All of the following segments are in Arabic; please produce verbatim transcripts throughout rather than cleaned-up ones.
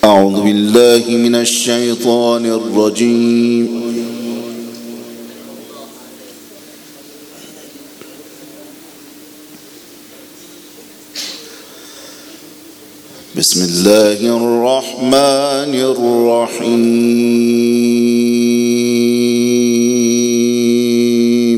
أعوذ بالله من الشيطان الرجيم. بسم الله الرحمن الرحيم.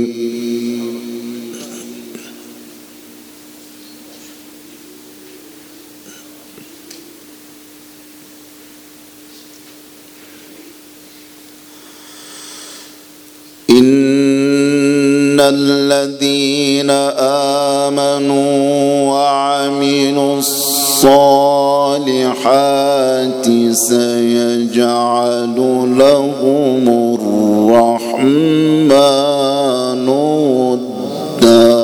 إن الذين آمنوا وعملوا الصالحات سيجعل لهم الرحمن ودا.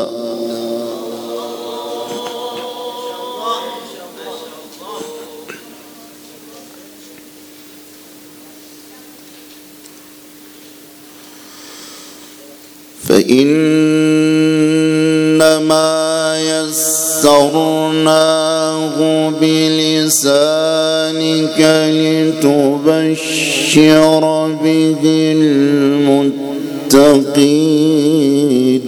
فإنما يسرناه بلسانك لتبشر به المتقين.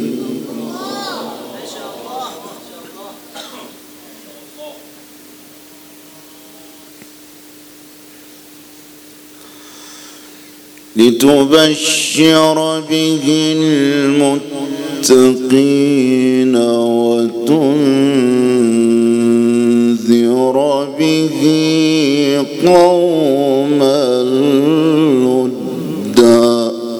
لتبشر به المتقين وتنذر به قوما لدا.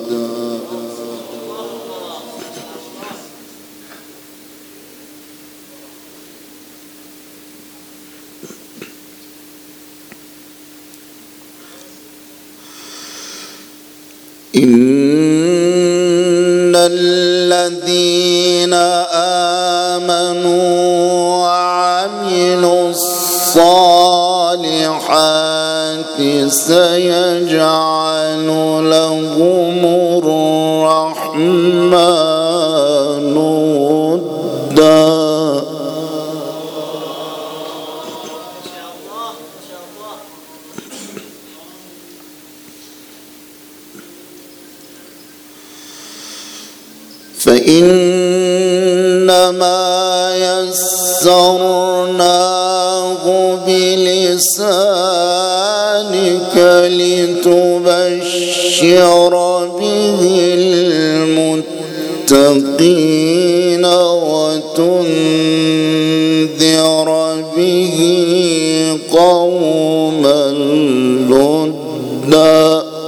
إن الذين آمنوا وعملوا الصالحات سيجعل لهم الرحمن ودا. فإنما يسرناه بلسانك لتبشر به المتقين وتنذر به قوما لدا.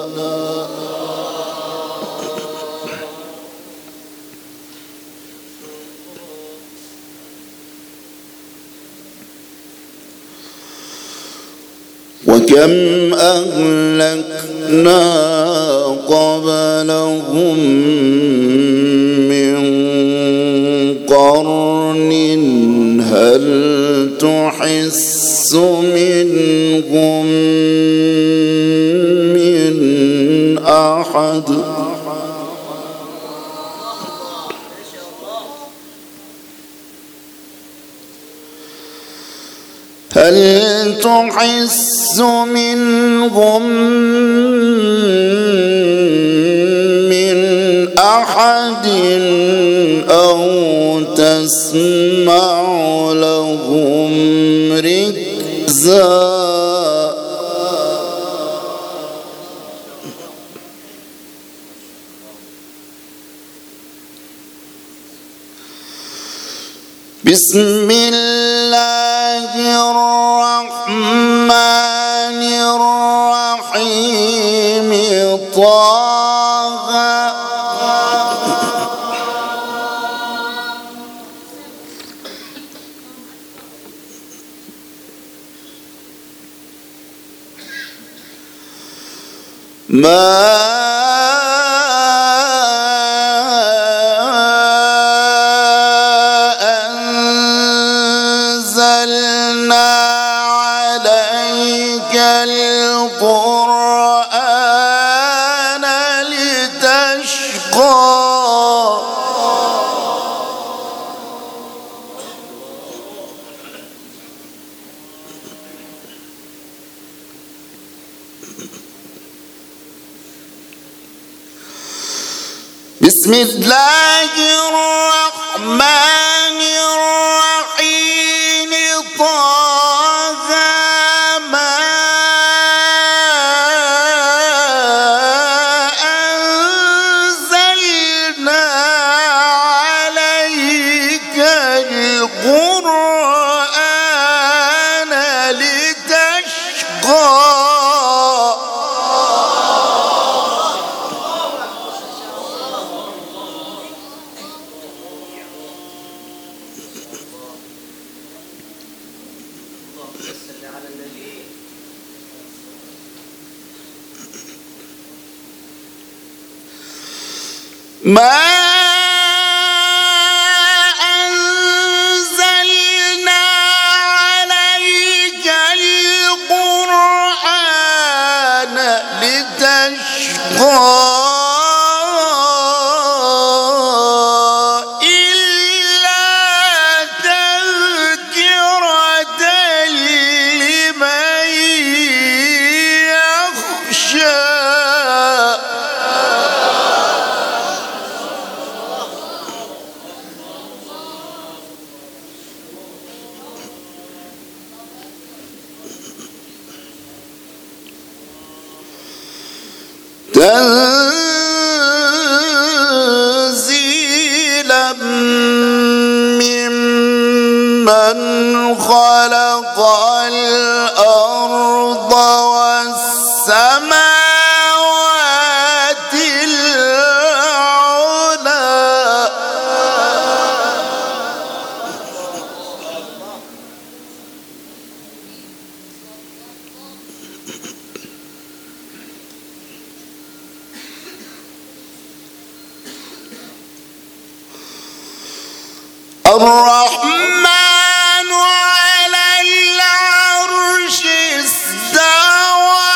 وكم أهلكنا قبلهم من قرن هل تحس منهم من أحد. هل تحس منهم من أحد أو تسمع لهم ركزا. بسم الله الرحمن الرحيم. طه ما القرآن لتشقى. بسم الله الرحمن الرحيم طه ما أنزلنا عليك القرآن لتشقى ما أنزلنا عليك القرآن لتشقى إلا تذكرة لمن يخشى تنزيلا ممن خلق الأرض والسماوات العلى الرحمن على العرش استوى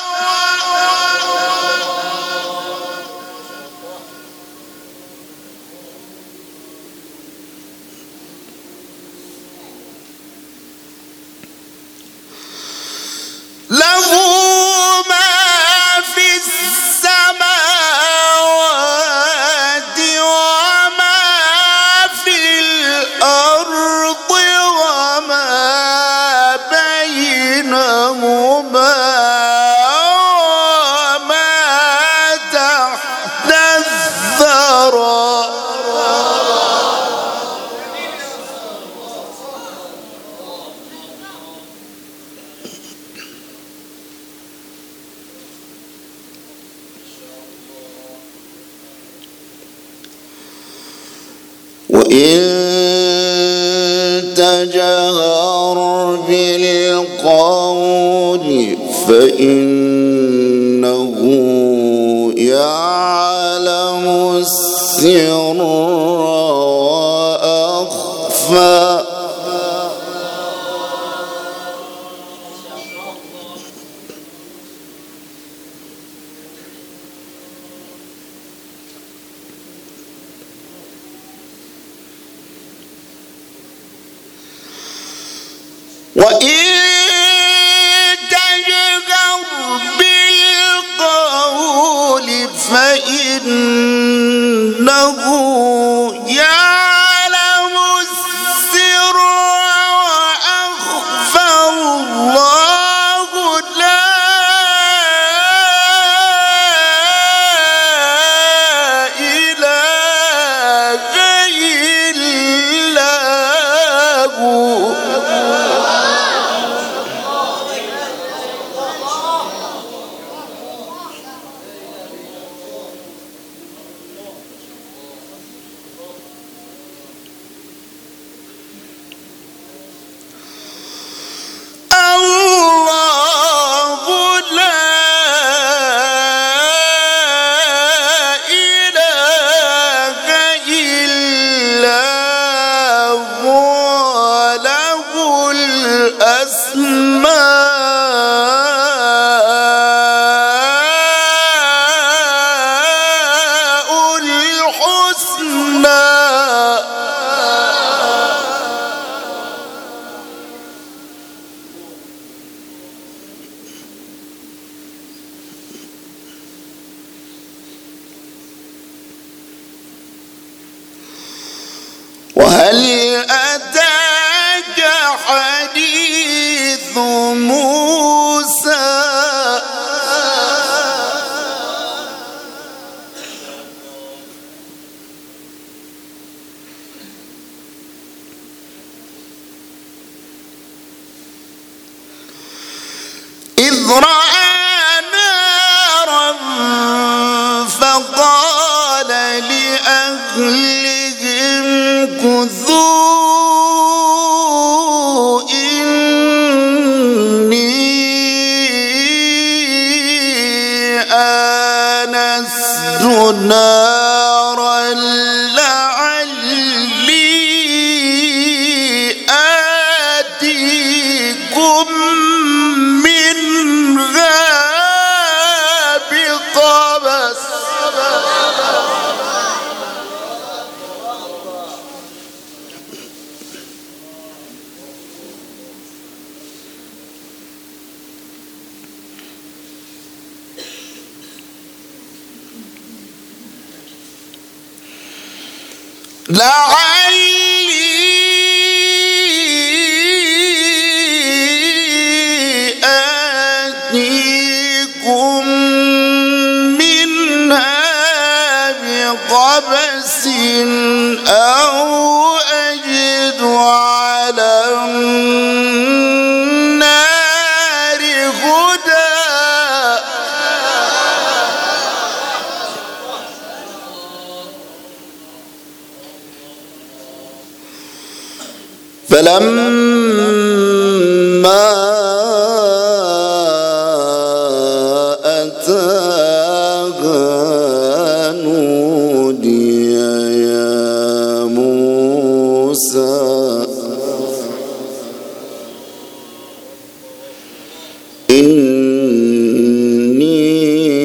له ما في السماوات وما في الأرض وما بينهما وما تحت الثرى وإن تجهر بالقول فإنه يعلم السر وأخفى وإن تجهر بالقول فإنه يعلم السر وأخفى الله لا إله إلا هو حديث موسى إذ رأى نارا فقال لأهلهم كثوا إني آنست نارا لعلي آتيكم منها بقبس لعلي آتيكم منها بقبس أو أجد على النار هدى فلما أتاها نودي يا موسى إني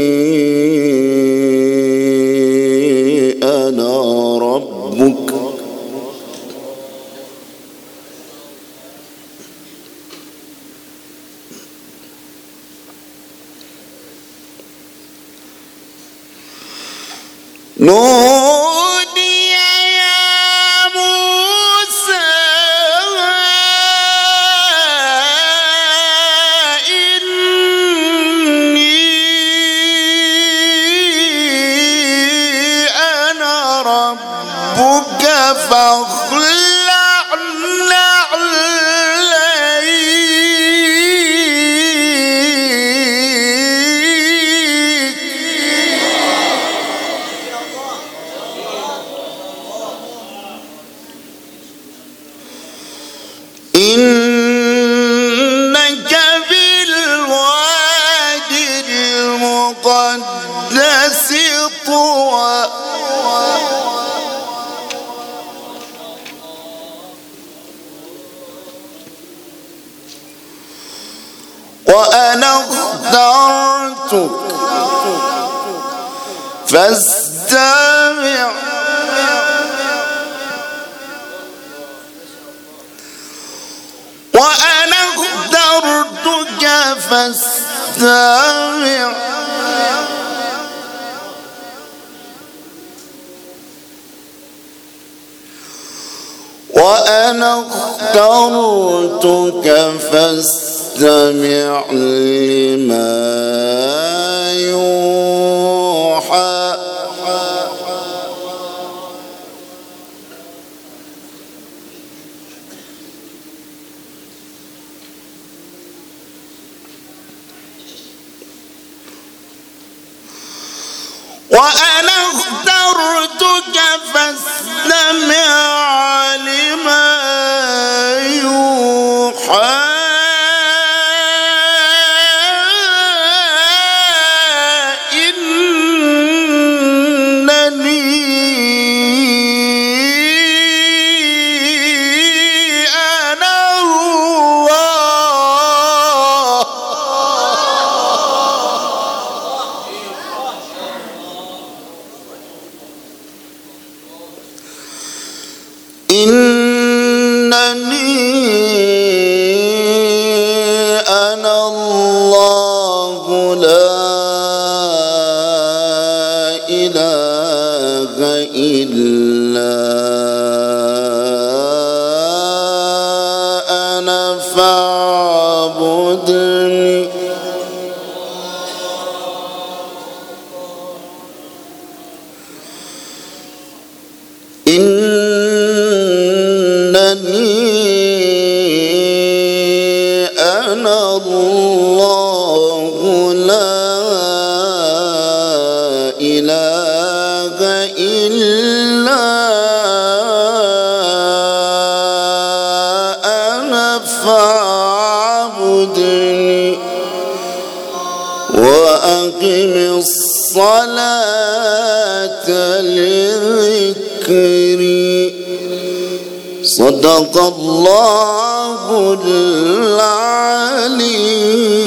أنا ربك نودي يا موسى إني أنا ربك فاخلع نعليك إنك بالوادي المقدس طوى وأنا اخترتك فاستمع وأنا اخترتك فاستمع وأنا اخترتك فاستمع لما يوحى وأنا اخترتك فاستمع لما يوحى إنني أنا الله إنني أنا الله لا إله إلا أنا فاعبدون فاعبدني إنني أنا الله لا إله إلا أنا فاعبدني وأقم الصلاة لذكري صدق الله العلي